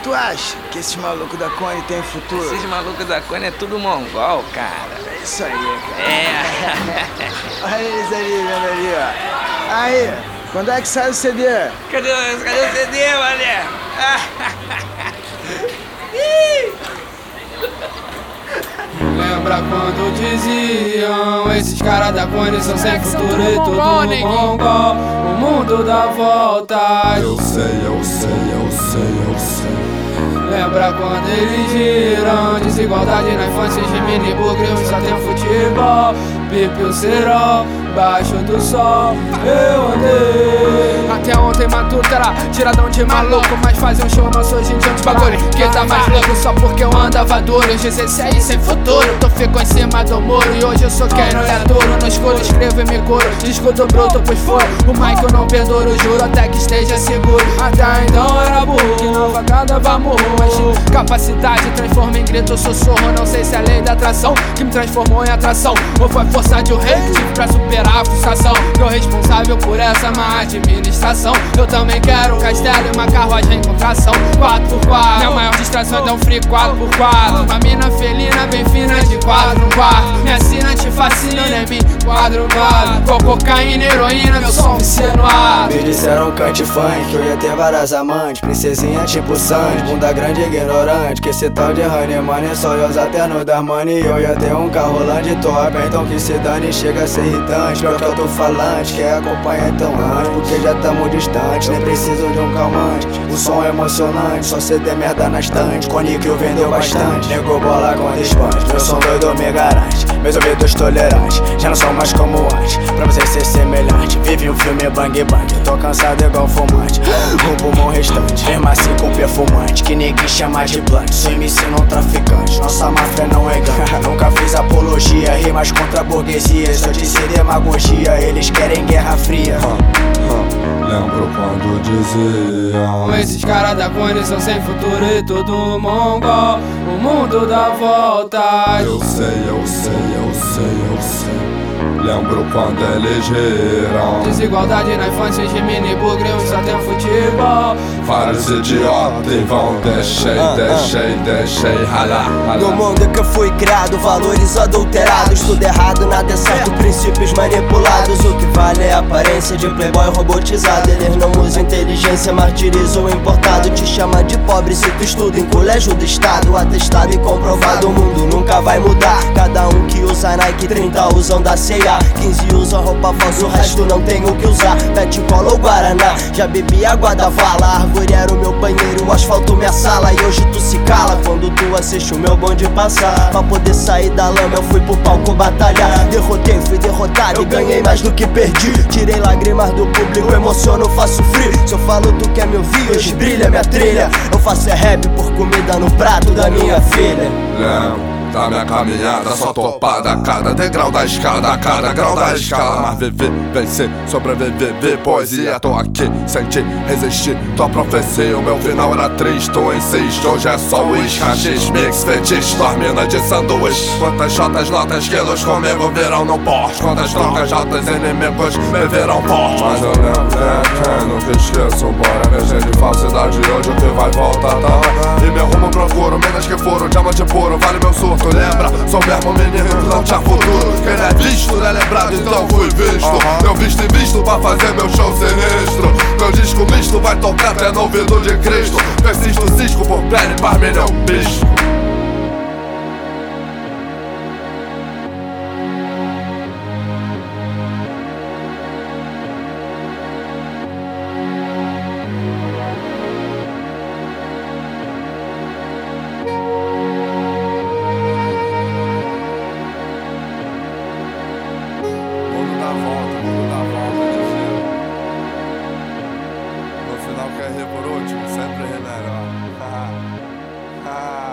Tu acha que esses malucos da Cone tem futuro? Esses malucos da Cone é tudo mongol, cara. É isso aí, cara. É. Olha eles ali, vendo ali, ó. Aí, quando é que sai o CD? Cadê o CD, mané? Lembra quando diziam esses caras da Cone são sem futuro e tudo mongol. O mundo dá voltas. Eu sei. Lembra quando eles giram desigualdade na infância de mini bugre, só tem futebol. Pipe o cerol, baixo do sol, eu andei. Até ontem matuto era tiradão de maluco, mas fazer um show nosso hoje em dia de bagulho que tá mais louco só porque eu andava duro. Os 16 sem futuro, tu ficou em cima do muro. E hoje eu sou quem não é duro, no escuro escrevo e me curo. Discuto bruto, pois foi o mic eu não penduro, juro até que esteja seguro. Até então era burro, que na facada vai murro. Mas capacidade transforma em grito, sussurro. Não sei se é a lei da atração que me transformou em atração, ou foi força de um rei, tive pra superar a frustração. Tô responsável por essa má administração. Eu também quero um castelo e uma carruagem em contração 4x4, minha maior distração é dar um free 4x4. Uma mina felina bem fina de 4 no quarto. Minha sina te fascina, nem me quadro. Com cocaína, heroína, meu som vicia no ar. Me disseram cante funk, que eu ia ter várias amantes. Princesinha tipo Sandy, bunda grande e ignorante. Que esse tal de honey money é só eu até no dar money. Eu ia ter um carro lá de top, então que se dane chega a ser irritante. Pior que eu tô falante, quer acompanhar então antes, porque já tamo distante, nem preciso de um calmante. O som é emocionante, só cê der merda na estante. Cone que vendeu bastante, negou bola com desbande. Meu som doido me garante, meus ouvidos tolerantes já não são mais como antes, pra você ser semelhante. Vive um filme bang bang, tô cansado igual fumante. Um pulmão restante, firma assim com perfumante, que ninguém chama de blunt. Sou MC não traficante, nossa máfia não é gangue. Nunca fiz apologia, rimas contra a burguesia. Só disse demagogia, eles querem guerra fria. Lembro quando diziam esses caras da Cone são sem futuro e tudo mongol. O mundo dá voltas. Eu sei. Lembro quando elegeram desigualdade na infância de mini bugre, só tem futebol. vários idiotas e vão deixei ralar. No mundo que eu fui criado, valores adulterados. Tudo errado, nada é certo, princípios manipulados. O que vale é a aparência de playboy robotizado. Eles não usam inteligência, martirizam o importado. Te chama de pobre se tu estuda em colégio do estado. Atestado e comprovado, o mundo nunca vai mudar. Cada um que usa Nike, 30 usam da C&A, 15 usam roupa falsa, o resto não tem o que usar. Pet cola ou Guaraná, já bebi água da vala. A árvore era o meu banheiro, o asfalto minha sala. E hoje tu se cala quando tu assiste o meu bonde passar. Pra poder sair da lama eu fui pro palco batalhar. Derrotei, fui derrotado e ganhei mais do que perdi. Tirei lágrimas do público, emociono, faço frio. Se eu falo tu quer me ouvir, hoje brilha minha trilha. Eu faço rap por comida no prato da minha filha. Lembro da minha caminhada, só topada. Cada degrau da escada, cada grau da escala. Mas viver, vencer, sobreviver, poesia. Tô aqui, senti, resistir, tua profecia. O meu final era triste, tu insiste. Hoje é só uísque, rachis, mix, fetiche, dormina de sanduíche. Quantas shotas, notas, quilos comigo virão no porte. Quantas trocas altas, inimigos me viram forte. Mas eu lembro, nunca esqueço. Bora mexer de falsidade, hoje o que vai voltar tá. E meu rumo procuro, minas que foram diamante puro, vale meu surto. Lembra, sou mesmo menino, não tinha futuro. Quem não é visto não é lembrado, então fui visto. Eu visto e visto pra fazer meu show sinistro. Meu disco misto vai tocar até no ouvido de Cristo. Persisto cisco por pele, parmilhão, bicho. No final quer rir por último, sempre rir melhor.